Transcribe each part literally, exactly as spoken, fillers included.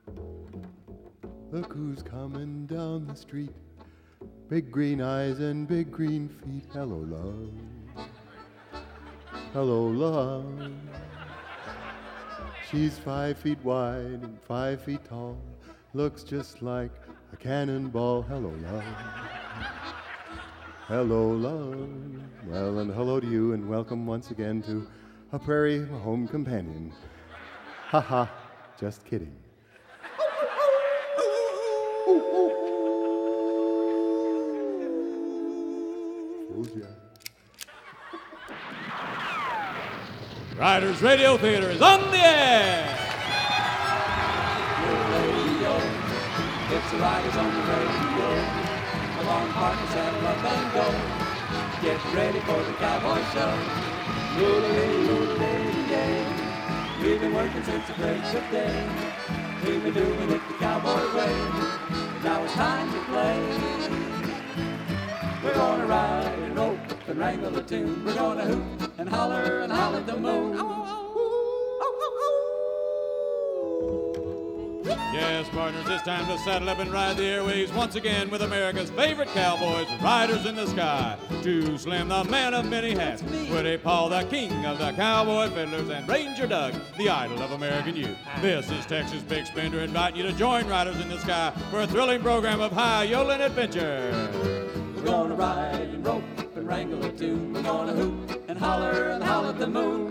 Look who's coming down the street. Big green eyes and big green feet. Hello, love. Hello, love. She's five feet wide and five feet tall. Looks just like a cannonball. Hello, love. Hello, love. Well, and hello to you, and welcome once again to A Prairie Home Companion. Ha ha, just kidding. Oh, yeah. Riders Radio Theater is on the air! Radio, it's the Riders on the radio. Along partners settle up and go. Get ready for the cowboy show. Loo-la-lee, loo-la-lee, yay. We've been working since the break of day. We've been doing it the cowboy way. Now it's time to play. We're gonna ride and rope and wrangle a tune. We're gonna hoot and holler and holler at the moon. Yes, partners, it's time to saddle up and ride the airwaves once again with America's favorite cowboys, Riders in the Sky. Too Slim, the man of many hats. Woody Paul, the king of the cowboy fiddlers, and Ranger Doug, the idol of American youth. This is Texas Big Spender inviting you to join Riders in the Sky for a thrilling program of high yodeling adventure. We're gonna ride and rope and wrangle a tune. We're gonna hoot and holler and holler at the moon.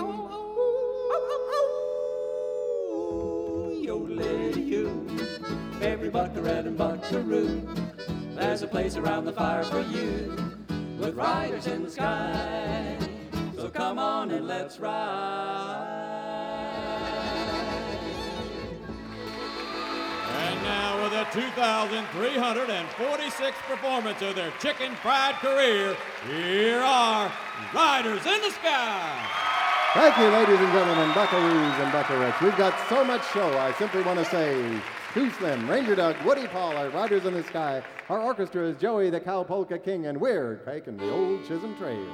Yodelay-you, every buckaroo and buckaroo. There's a place around the fire for you, with riders in the sky. So come on and let's ride. And now with a two thousand three hundred forty-sixth performance of their chicken fried career, here are Riders in the Sky. Thank you, ladies and gentlemen, buckaroos and buckarettes. We've got so much show, I simply want to say, Too Slim, Ranger Doug, Woody Paul, our Riders in the Sky. Our orchestra is Joey, the Cow Polka King, and we're taking the old Chisholm Trail.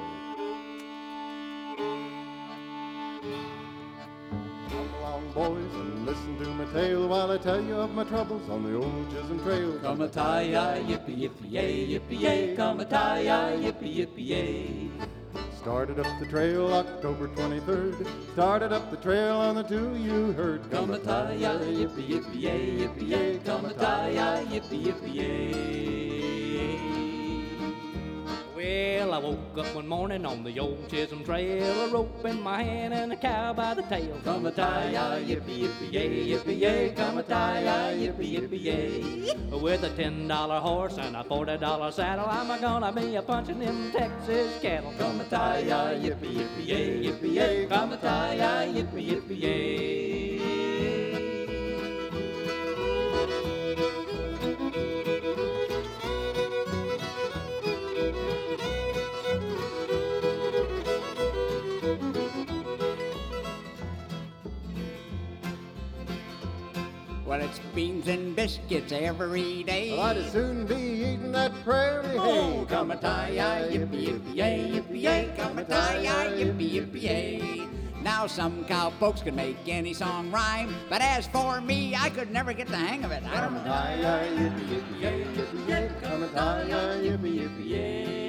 Come along, boys, and listen to my tale while I tell you of my troubles on the old Chisholm Trail. Come a tie-yi, yippee, yippee, yay, yippee, yay. Come a tie-yi, yippee, yippee, yay. Started up the trail October twenty-third. Started up the trail on the two you heard. Come a tie-yi, yippee, yippee, yay, yippee, yay. Come a tie-yi, yippee, yippee, yay. Well, I woke up one morning on the old Chisholm Trail, a rope in my hand and a cow by the tail. Come a tie-yi, yippee, yippee, yay, yippee, yay. Come a tie-yi, yippee, yippee, yay. With a ten dollar horse and a forty dollar saddle, I'm gonna be a punching them Texas cattle. Come a tie-yi, yippee, yippee, yay, yippee, yay. Come a tie-yi, yippee, yippee, yay. Well, it's beans and biscuits every day. Well, I'd as soon be eating that prairie hay. Oh, come a tie-yi, yippee, yippee, yay, yippee, yay. Come a tie-yi, yippee, yippee, yay. Now some cowpokes can make any song rhyme, but as for me, I could never get the hang of it. I don't Come a know. tie-yi, yippee, yippee, yay, yippee, yay. Come a tie-yi, yippee, yippee, yay.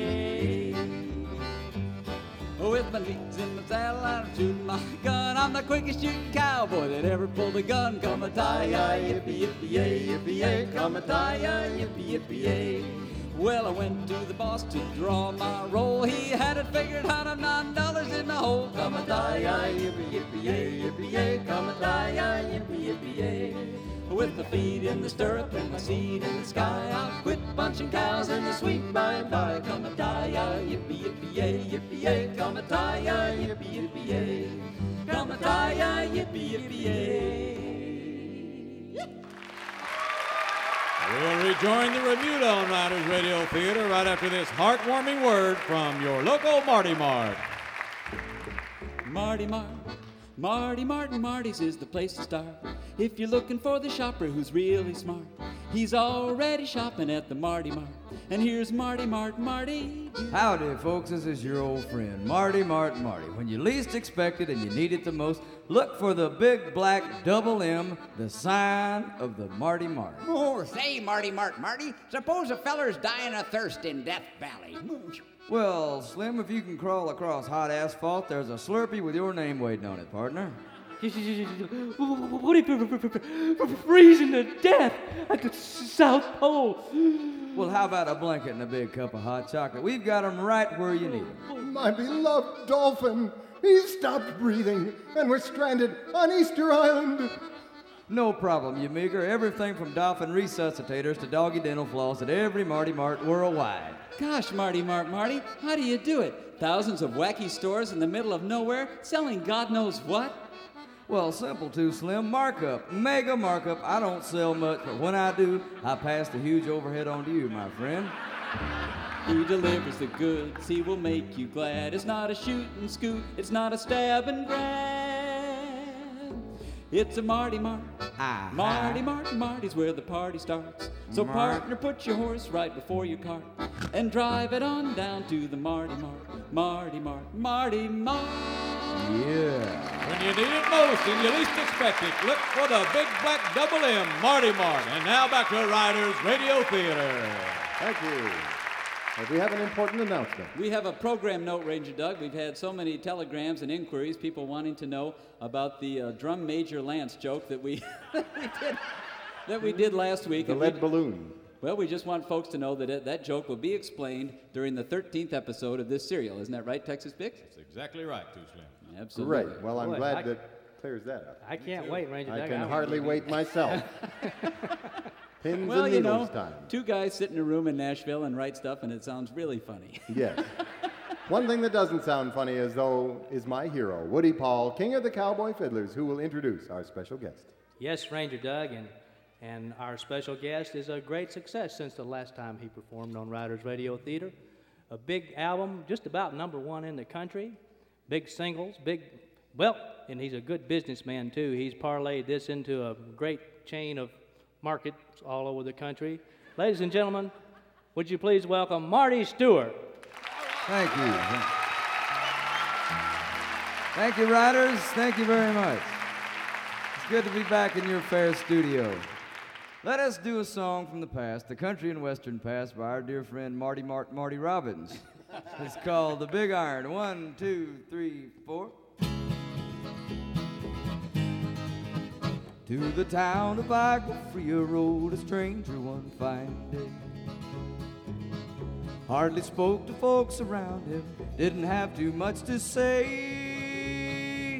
With my knees in the saddle and I'm shooting my gun, I'm the quickest shooting cowboy that ever pulled a gun. Come a tie-yi, yippee, yippee, yay, yippee, yay. Come a tie-yi, yippee, yippee, yay. Well, I went to the boss to draw my roll. He had it figured out I'm nine dollars in the hole. Come a tie-yi, yippee, yippee, yay, yippee, yay. Come a tie-yi, yippee, yippee, yay. With my feet in the stirrup and my seat in the sky, I'll quit bunching cows in the sweet by and by. Come a tie-yi, yippee, yippee, yay, yippee, yay. Come a tie-yi, yippee, yippee, yay. Come a tie-yi, yippee, yippee, yay. We'll rejoin the Remuda on Riders Radio Theater right after this heartwarming word from your local Marty Mart. Marty Mart, Marty Martin, Marty's is the place to start. If you're looking for the shopper who's really smart, He's already shopping at the Marty Mart. And here's Marty Mart, Marty. Howdy, folks. This is your old friend, Marty Mart Marty. When you least expect it and you need it the most, look for the big black double M, the sign of the Marty Mart. Oh, say, Marty Mart, Marty, suppose a feller's dying of thirst in Death Valley. Well, Slim, if you can crawl across hot asphalt, there's a Slurpee with your name waiting on it, partner. What if you're freezing to death at the South Pole? Well, how about a blanket and a big cup of hot chocolate? We've got them right where you need them. My beloved dolphin, he's stopped breathing, and we're stranded on Easter Island. No problem, you meager. Everything from dolphin resuscitators to doggy dental floss at every Marty Mart worldwide. Gosh, Marty Mart, Marty, how do you do it? Thousands of wacky stores in the middle of nowhere selling God knows what? Well, simple too, Slim. Markup, mega markup. I don't sell much, but when I do, I pass the huge overhead on to you, my friend. He delivers the goods, he will make you glad. It's not a shoot and scoot, it's not a stab and grab. It's a Marty Mart. Ah, Marty Mart, Marty's where the party starts. So Mart. partner, put your horse right before your cart and drive it on down to the Marty Mart. Marty Mart, Marty Mart. Yeah. When you need it most and you least expect it, look for the big black double M, Marty Mart. And now back to Riders Radio Theater. Thank you. Well, we have an important announcement. We have a program note, Ranger Doug. We've had so many telegrams and inquiries, people wanting to know about the uh, drum major Lance joke that we, that we did that we did last week. The And lead we- balloon. Well, we just want folks to know that it, that joke will be explained during the thirteenth episode of this serial. Isn't that right, Texas Bix? That's exactly right, Too Slim. Absolutely. Great. Well, I'm Boy, glad I- that clears that up. I can't wait, Ranger I Doug. can I'm- hardly wait myself. Pins Well, and you needles know, time. two guys sit in a room in Nashville and write stuff, and it sounds really funny. Yes. One thing that doesn't sound funny as though is my hero, Woody Paul, King of the Cowboy Fiddlers, who will introduce our special guest. Yes, Ranger Doug, and, and our special guest is a great success since the last time he performed on Riders Radio Theater. A big album, just about number one in the country. Big singles, big, well, and he's a good businessman too. He's parlayed this into a great chain of markets all over the country. Ladies and gentlemen, would you please welcome Marty Stewart. Thank you. Thank you, Riders. Thank you very much. It's good to be back in your fair studio. Let us do a song from the past, the country and western past, by our dear friend Marty Mart Marty Robbins. It's called The Big Iron. One, two, three, four. To the town of Iowa Free rode a stranger one fine day. Hardly spoke to folks around him, didn't have too much to say.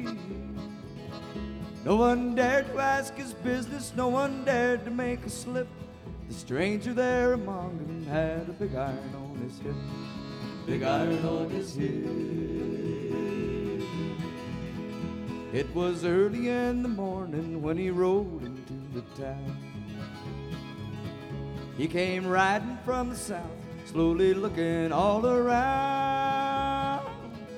No one dared to ask his business, no one dared to make a slip. The stranger there among them had a big iron on his hip. Big iron on his hip. It was early in the morning when he rode into the town. He came riding from the south, slowly looking all around.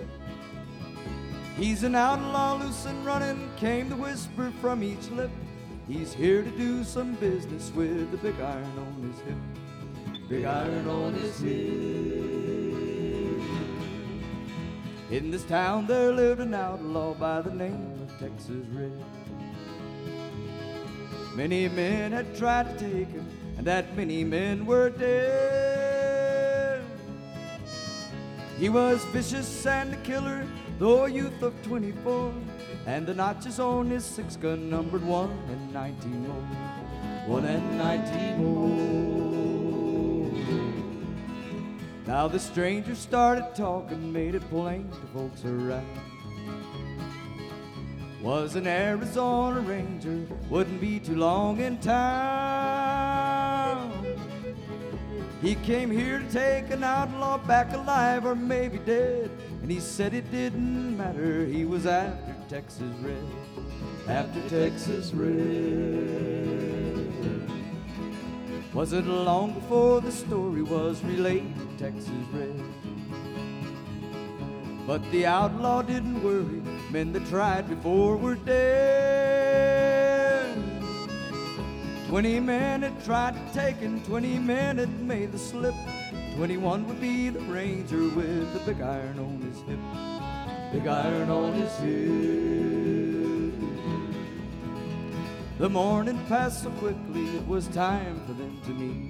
He's an outlaw, loose and running, came the whisper from each lip. He's here to do some business with the big iron on his hip. Big iron on his hip. In this town there lived an outlaw by the name of Texas Red. Many men had tried to take him, and that many men were dead. He was vicious and a killer, though a youth of twenty-four, and the notches on his six gun numbered one and nineteen more. One and nineteen more. Now the stranger started talking, made it plain to folks around. Was an Arizona Ranger, wouldn't be too long in town. He came here to take an outlaw back alive or maybe dead, and he said it didn't matter, he was after Texas Red. After Texas Red. Wasn't long before the story was relayed to Texas Red. But the outlaw didn't worry, men that tried before were dead. Twenty men had tried to take and twenty men had made the slip. Twenty-one would be the ranger with the big iron on his hip. Big iron on his hip. The morning passed so quickly, it was time for them to meet.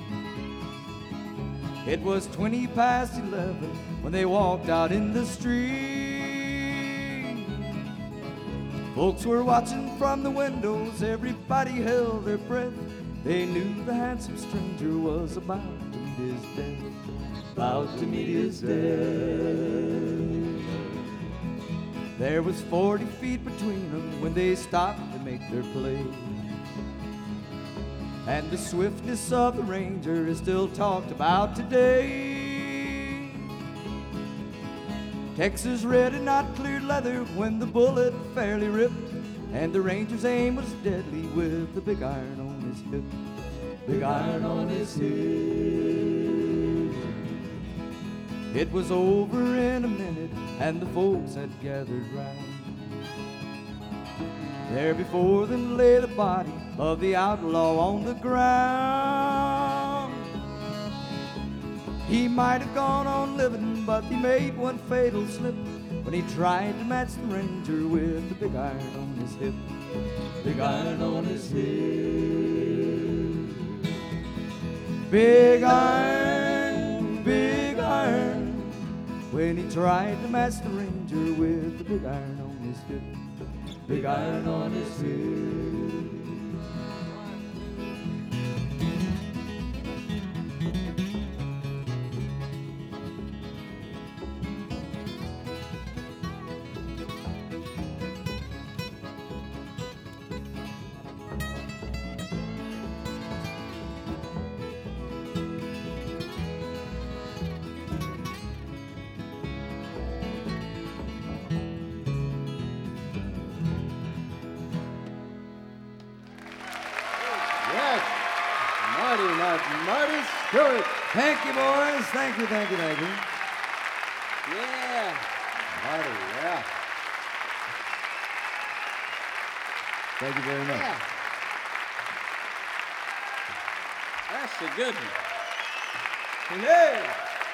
It was twenty past eleven when they walked out in the street. Folks were watching from the windows, everybody held their breath. They knew the handsome stranger was about to meet his death. About to meet his death. There was forty feet between them when they stopped to make their play. And the swiftness of the ranger is still talked about today. Texas red and not cleared leather when the bullet fairly ripped, and the ranger's aim was deadly with the big iron on his hip. Big iron on his hip. It was over in a minute, and the folks had gathered round. There before them lay the body of the outlaw on the ground. He might have gone on living, but he made one fatal slip when he tried to match the ranger with the big iron on his hip. Big iron on his hip. Big iron, big iron, when he tried to match the ranger with the big iron on his hip. Big iron on his hip. Marty Stuart. Thank you, boys. Thank you, thank you, thank you. Yeah. Marty, yeah. Thank you very much. Yeah. That's a good one. Hey!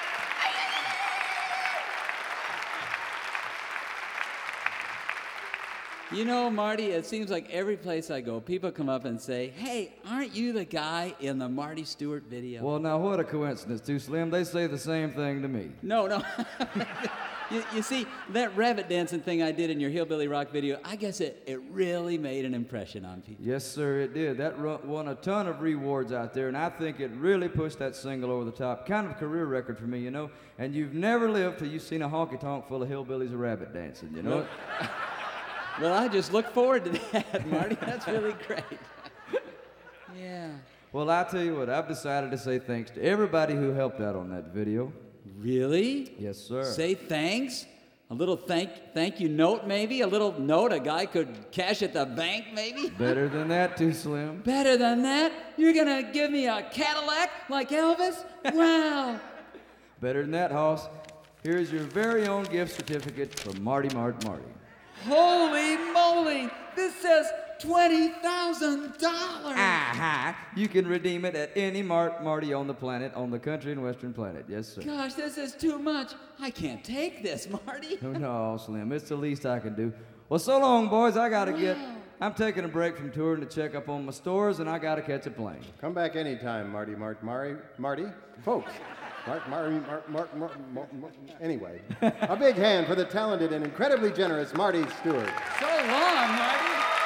You know, Marty, it seems like every place I go, people come up and say, hey, aren't you the guy in the Marty Stewart video? Well, now, what a coincidence, too, Slim. They say the same thing to me. No, no. you, you see, that rabbit dancing thing I did in your Hillbilly Rock video, I guess it, it really made an impression on people. Yes, sir, it did. That ru- won a ton of rewards out there, and I think it really pushed that single over the top. Kind of a career record for me, you know. And you've never lived till you've seen a honky-tonk full of hillbillies and rabbit dancing, you know? Well, I just look forward to that, Marty. That's really great. Yeah. Well, I tell you what, I've decided to say thanks to everybody who helped out on that video. Really? Yes, sir. Say thanks? A little thank thank you note, maybe? A little note a guy could cash at the bank, maybe? Better than that, too, Slim. Better than that? You're gonna give me a Cadillac like Elvis? Wow. Better than that, Hoss. Here's your very own gift certificate from Marty Mart Marty. Holy moly! This says twenty thousand dollars! Uh-huh. You can redeem it at any Mart Marty on the planet, on the country and western planet. Yes, sir. Gosh, this is too much. I can't take this, Marty. Oh, no, Slim. It's the least I can do. Well, so long, boys. I got to get... I'm taking a break from touring to check up on my stores, and I got to catch a plane. Come back anytime, Marty, Mark, Mari, Marty. Folks, Mark, Mari, Mark, Mark, Mark, Mark, Mark. Anyway, a big hand for the talented and incredibly generous Marty Stewart. So long, Marty.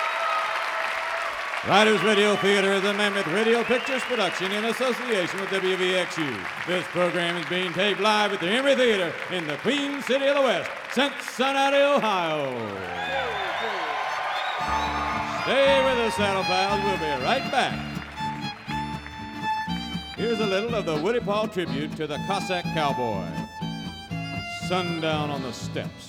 Riders Radio Theater is a Mammoth Radio Pictures production in association with W V X U. This program is being taped live at the Emory Theater in the Queen City of the West, Cincinnati, Ohio. Stay with us, Saddle Pals. We'll be right back. Here's a little of the Woody Paul tribute to the Cossack cowboy. Sundown on the Steppes.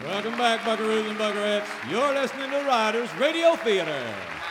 Welcome back, buckaroos and buckarettes. You're listening to Riders Radio Theater.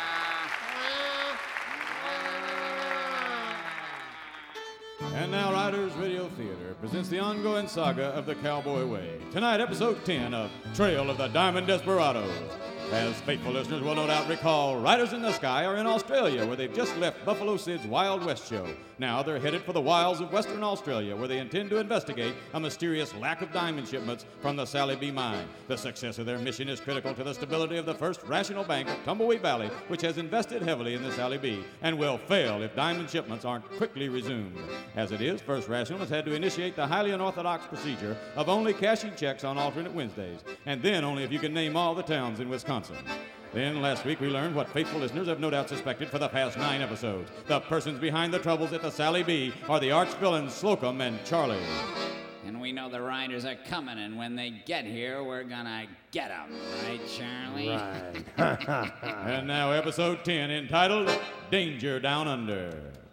And now Riders Radio Theater presents the ongoing saga of the Cowboy Way. Tonight, episode ten of Trail of the Diamond Desperados. As faithful listeners will no doubt recall, Riders in the Sky are in Australia, where they've just left Buffalo Sid's Wild West show. Now they're headed for the wilds of Western Australia, where they intend to investigate a mysterious lack of diamond shipments from the Sally B mine. The success of their mission is critical to the stability of the First Rational Bank of Tumbleweed Valley, which has invested heavily in the Sally B, and will fail if diamond shipments aren't quickly resumed. As it is, First Rational has had to initiate the highly unorthodox procedure of only cashing checks on alternate Wednesdays, and then only if you can name all the towns in Wisconsin. Then last week we learned what faithful listeners have no doubt suspected for the past nine episodes. The persons behind the troubles at the Sally B are the arch villains Slocum and Charlie. And we know the riders are coming, and when they get here, we're gonna get them, right, Charlie? Right. And now episode ten, entitled Danger Down Under.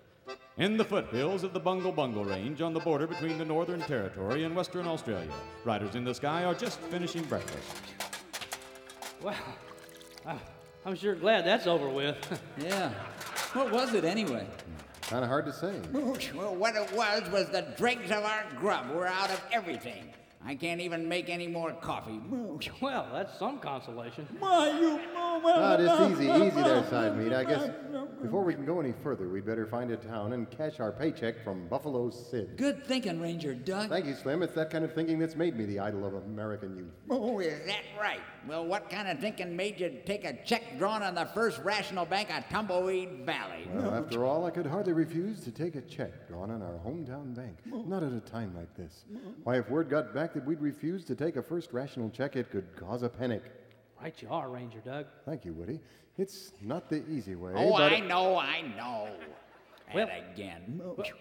In the foothills of the Bungle Bungle Range on the border between the Northern Territory and Western Australia, Riders in the Sky are just finishing breakfast. Well, I- I'm sure glad that's over with. Yeah. What was it anyway? Kind of hard to say. Well, what it was was the dregs of our grub. We're out of everything. I can't even make any more coffee. Well, that's some consolation. Ah, just easy, easy there, side meat. I guess before we can go any further, we'd better find a town and cash our paycheck from Buffalo Sid. Good thinking, Ranger Doug. Thank you, Slim. It's that kind of thinking that's made me the idol of American youth. Oh, is that right? Well, what kind of thinking made you take a check drawn on the First Rational Bank of Tumbleweed Valley? Well, after all, I could hardly refuse to take a check drawn on our hometown bank. Not at a time like this. Why, if word got back that we'd refuse to take a First Rational check, it could cause a panic. Right you are, Ranger Doug. Thank you, Woody. It's not the easy way. Oh, but I know, I know. Well- and again.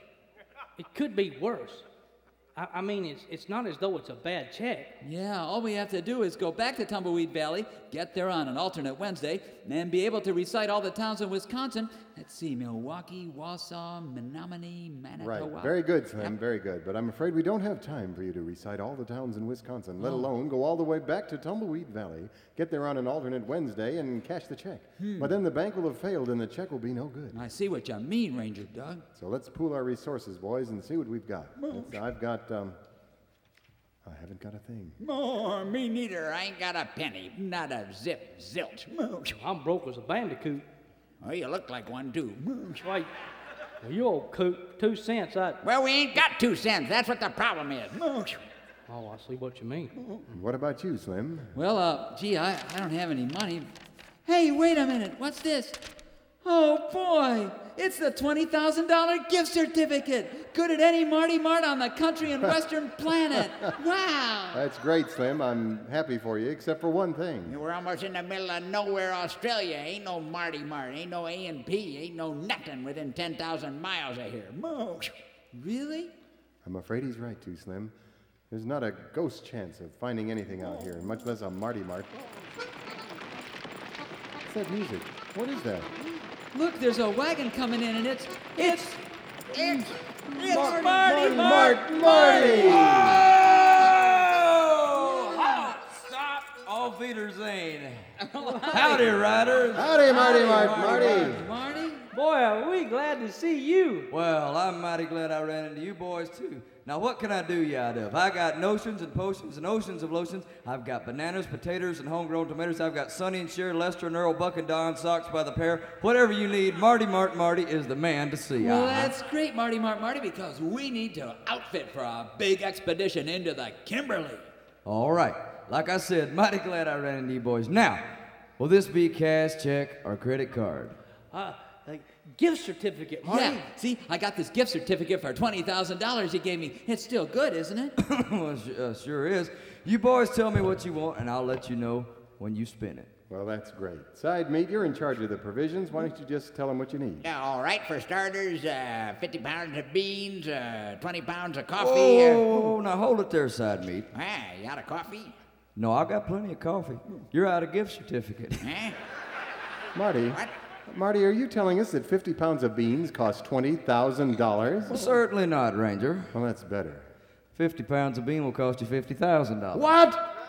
It could be worse. I, I mean, it's, it's not as though it's a bad check. Yeah, all we have to do is go back to Tumbleweed Valley, get there on an alternate Wednesday, and be able to recite all the towns in Wisconsin. Let's see, Milwaukee, Wausau, Menominee, Manitowoc. Right. Very good, Slim. Very good. But I'm afraid we don't have time for you to recite all the towns in Wisconsin, let alone go all the way back to Tumbleweed Valley, get there on an alternate Wednesday, and cash the check. But then the bank will have failed, and the check will be no good. I see what you mean, Ranger Doug. So let's pool our resources, boys, and see what we've got. Let's- I've got, um, I haven't got a thing. Oh, me neither. I ain't got a penny. Not a zip zilch. I'm broke as a bandicoot. Oh, you look like one, too. Why, well, you old coot, two cents, I... Well, we ain't got two cents. That's what the problem is. Oh, I see what you mean. What about you, Slim? Well, uh, gee, I, I don't have any money. Hey, wait a minute. What's this? Oh, boy. It's the twenty thousand dollars gift certificate. Good at any Marty Mart on the country and western planet. Wow. That's great, Slim. I'm happy for you, except for one thing. We're almost in the middle of nowhere, Australia. Ain't no Marty Mart. Ain't no A and P. Ain't no nothing within ten thousand miles of here. Really? I'm afraid he's right, too, Slim. There's not a ghost chance of finding anything out here, much less a Marty Mart. What's that music? What is that? Look, there's a wagon coming in, and it's... It's... It's, It's Marty, Marty, Mart, Marty! Oh, stop! Auf Wiedersehen. Howdy, riders. Howdy, Marty Mart, Marty! Marty? Boy, are we glad to see you. Well, I'm mighty glad I ran into you boys, too. Now, what can I do you out of? I got notions and potions and oceans of lotions. I've got bananas, potatoes, and homegrown tomatoes. I've got Sonny and Cher, Lester and Earl, Buck and Don, socks by the pair. Whatever you need, Marty Mart Marty is the man to see. Well, I- that's great, Marty Mart Marty, because we need to outfit for a big expedition into the Kimberley. All right. Like I said, mighty glad I ran into you boys. Now, will this be cash, check, or credit card? Uh, a gift certificate, Marty. Yeah, see, I got this gift certificate for twenty thousand dollars he gave me. It's still good, isn't it? Well, su- uh, sure is. You boys tell me what you want, and I'll let you know when you spin it. Well, that's great. Side meat, you're in charge of the provisions. Why don't you just tell them what you need? Yeah, all right, for starters, uh, fifty pounds of beans, uh, twenty pounds of coffee. Oh, now hold it there, side meat. Uh, ah, you out of coffee? No, I've got plenty of coffee. You're out of gift certificate. Huh? Marty, What? Marty, are you telling us that fifty pounds of beans cost twenty thousand dollars? Well, certainly not, Ranger. Well, that's better. fifty pounds of bean will cost you fifty thousand dollars. What?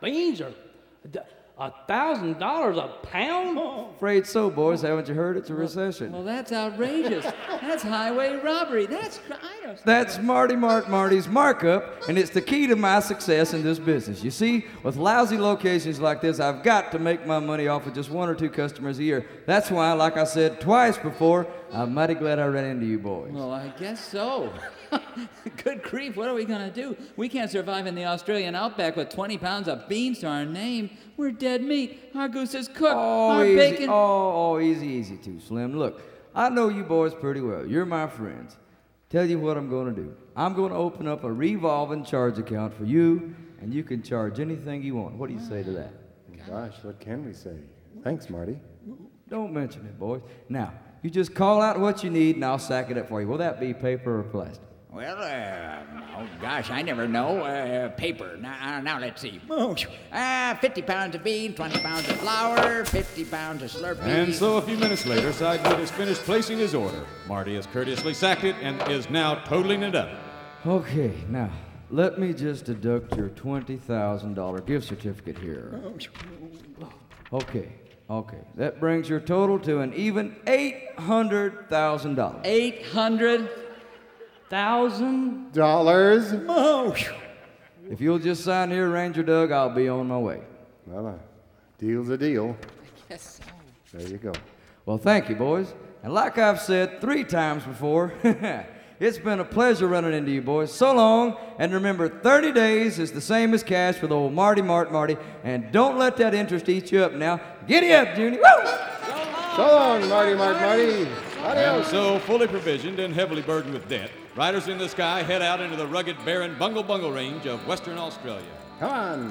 beans are a thousand dollars a pound? Afraid so, boys. Haven't you heard? It's a recession. Well, that's outrageous. That's highway robbery. That's I don't. That's Marty Mark Marty's markup, and it's the key to my success in this business. You see, with lousy locations like this, I've got to make my money off of just one or two customers a year. That's why, like I said twice before, I'm mighty glad I ran into you boys. Well, I guess so. Good grief, what are we going to do? We can't survive in the Australian outback with twenty pounds of beans to our name. We're dead meat. Our goose is cooked. Oh, our easy. bacon. Oh, oh, easy, easy too, Slim. Look, I know you boys pretty well. You're my friends. Tell you what I'm going to do. I'm going to open up a revolving charge account for you, and you can charge anything you want. What do you say to that? Gosh, what can we say? Thanks, Marty. Don't mention it, boys. Now, you just call out what you need, and I'll sack it up for you. Will that be paper or plastic? Well, uh, oh gosh, I never know. Uh, paper. Now, uh, now let's see. Uh, fifty pounds of beans, twenty pounds of flour, fifty pounds of Slurpee. And so a few minutes later, Side Meat has finished placing his order. Marty has courteously sacked it and is now totaling it up. Okay, now, let me just deduct your twenty thousand dollars gift certificate here. Okay, okay. That brings your total to an even eight hundred thousand dollars. Eight hundred Thousand? Dollars? If you'll just sign here, Ranger Doug, I'll be on my way. Well, a deal's a deal. Yes. There you go. Well, thank you, boys. And like I've said three times before, it's been a pleasure running into you boys. So long, and remember, thirty days is the same as cash with old Marty Mart Marty, and don't let that interest eat you up now. Giddy up, Junie. Woo! So long, Marty Mark Marty. And Adios. so, fully provisioned and heavily burdened with debt, Riders in the Sky head out into the rugged, barren Bungle Bungle Range of Western Australia. Come on.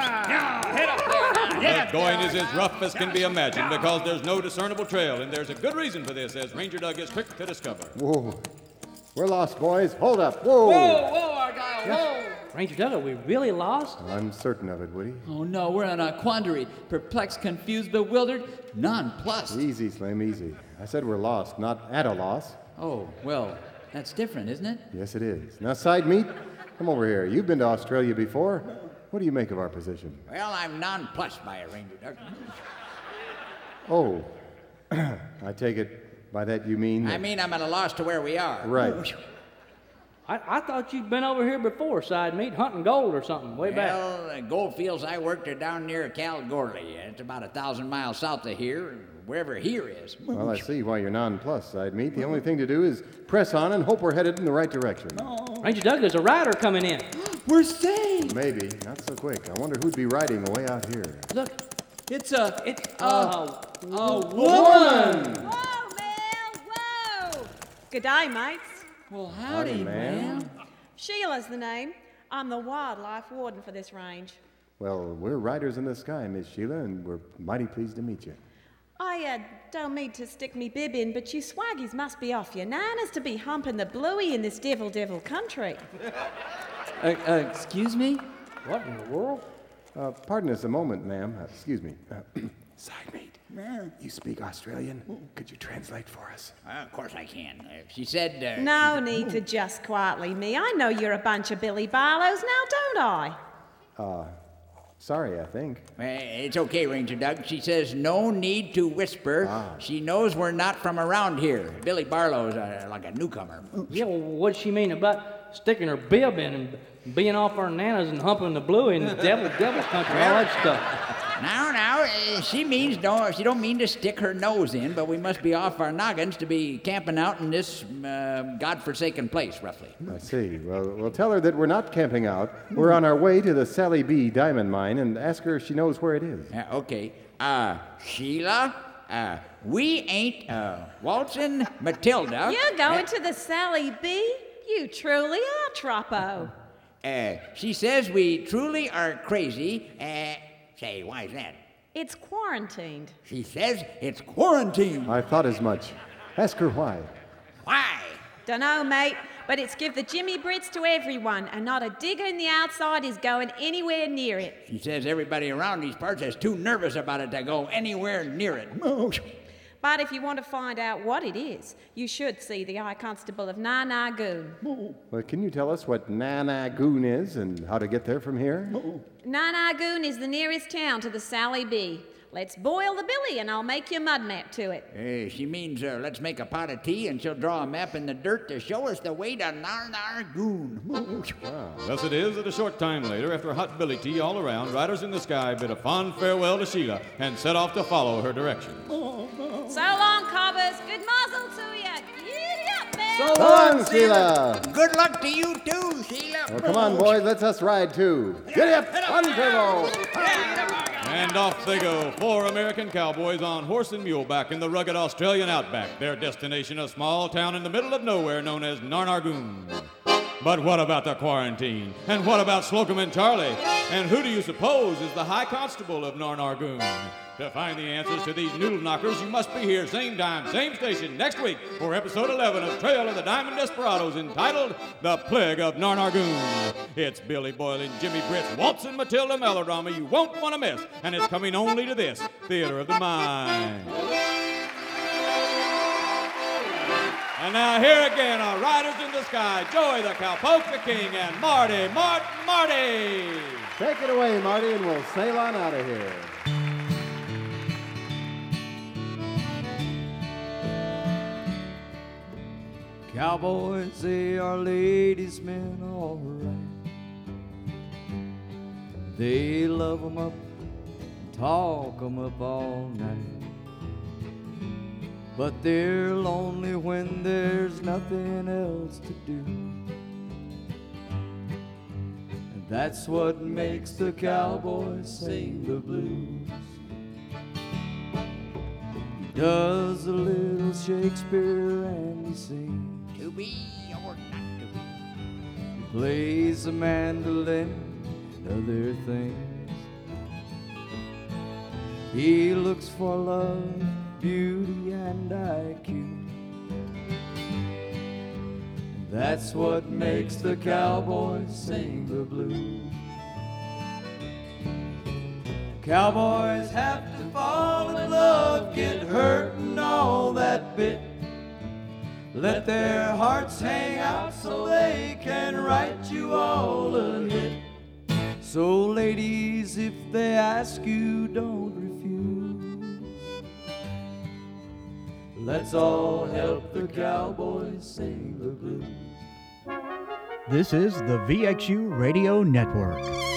The going is as rough as can be imagined because there's no discernible trail, and there's a good reason for this, as Ranger Doug is quick to discover. Whoa. We're lost, boys. Hold up. Whoa. Whoa, whoa, Argyle, whoa. Ranger Doug, are we really lost? I'm certain of it, Woody. Oh no, we're in a quandary. Perplexed, confused, bewildered, nonplussed. Easy, Slim, easy. I said we're lost, not at a loss. Oh, well, that's different, isn't it? Yes, it is. Now, Side Meat, come over here. You've been to Australia before. What do you make of our position? Well, I'm nonplussed by it, Ranger Doug. Oh, I take it by that you mean... I mean, I'm at a loss to where we are. Right. I, I thought you'd been over here before, Side Meat, hunting gold or something, way back. Well, the gold fields I worked are down near Kalgoorlie. It's about a thousand miles south of here, wherever here is. Well, I see why you're nonplussed, Side Meat. The only thing to do is press on and hope we're headed in the right direction. Ranger Doug, there's a rider coming in. We're saved. Maybe. Not so quick. I wonder who'd be riding way out here. Look, It's a, it's a, uh, a woman. Whoa, Mel, whoa! Good day, mates. Well, howdy, Howdy, ma'am. ma'am. Sheila's the name. I'm the wildlife warden for this range. Well, we're riders in the sky, Miss Sheila, and we're mighty pleased to meet you. I uh, don't mean to stick me bib in, but you swaggies must be off your nanas to be humping the bluey in this devil devil country. Uh, uh, excuse me? what in the world? Uh, pardon us a moment, ma'am. Uh, excuse me. Uh, Side Meat, you speak Australian? Could you translate for us? Uh, of course I can. Uh, she said... Uh, No need to just quietly me. I know you're a bunch of Billy Barlows now, don't I? Uh, sorry, I think. Uh, it's okay, Ranger Doug. She says no need to whisper. Ah. She knows we're not from around here. Billy Barlow's uh, like a newcomer. Yeah, well, what'd she mean about sticking her bib in and being off our nanas and humping the blue in the devil, devil country, all that stuff? Now, now, uh, she means no. She don't mean to stick her nose in, but we must be off our noggins to be camping out in this uh, godforsaken place, roughly. I see. Well, we'll tell her that we're not camping out. We're on our way to the Sally B diamond mine and ask her if she knows where it is. Uh, okay. Uh, Sheila, uh, we ain't uh, waltzing Matilda. You're going to the Sally B? You truly are, Troppo. Uh, she says we truly are crazy. Uh, say, why's that? It's quarantined. She says it's quarantine. I thought as much. Ask her why. Why? Dunno, mate, but it's give the Jimmy Brits to everyone, and not a digger in the outside is going anywhere near it. She says everybody around these parts is too nervous about it to go anywhere near it. But if you want to find out what it is, you should see the High Constable of Nanagoon. Well, can you tell us what Nanagoon is and how to get there from here? Nanagoon is the nearest town to the Sally B. Let's boil the billy and I'll make you a mud map to it. Uh, she means uh, let's make a pot of tea and she'll draw a map in the dirt to show us the way to Narnargoon. Wow. Thus it is that a short time later, after hot billy tea all around, Riders in the Sky bid a fond farewell to Sheila and set off to follow her directions. So long, cobbers. Good muzzle to you. Giddy up, man. So long, Sheila. Good luck to you too, Sheila. Well, come on, boys, let's us ride too. Giddy up, one turbo. And off they go, four American cowboys on horse and mule back in the rugged Australian outback, their destination a small town in the middle of nowhere known as Narnargoon. But what about the quarantine? And what about Slocum and Charlie? And who do you suppose is the High Constable of Narnargoon? To find the answers to these noodle knockers, you must be here same time, same station next week for episode eleven of Trail of the Diamond Desperados entitled The Plague of Narnargoon. It's Billy Boyle and Jimmy Britt's Waltz and Matilda melodrama you won't want to miss, and it's coming only to this, Theater of the Mind. And now here again are Riders in the Sky, Joey the Cowpoke King, and Marty, Martin, Marty! Take it away, Marty, and we'll sail on out of here. Cowboys, they are ladies' men, all right. They love 'em up, talk 'em up all night. But they're lonely when there's nothing else to do. And that's what makes the cowboys sing the blues. He does a little Shakespeare and he sings. To be or not to be. He plays the mandolin and other things. He looks for love, beauty, and I Q. And that's what makes the cowboys sing the blues. Cowboys have to fall in love, get hurt and all that bit. Let their hearts hang out so they can write you all a hit. So ladies, if they ask you, don't refuse. Let's all help the cowboys sing the blues. This is the V X U Radio Network.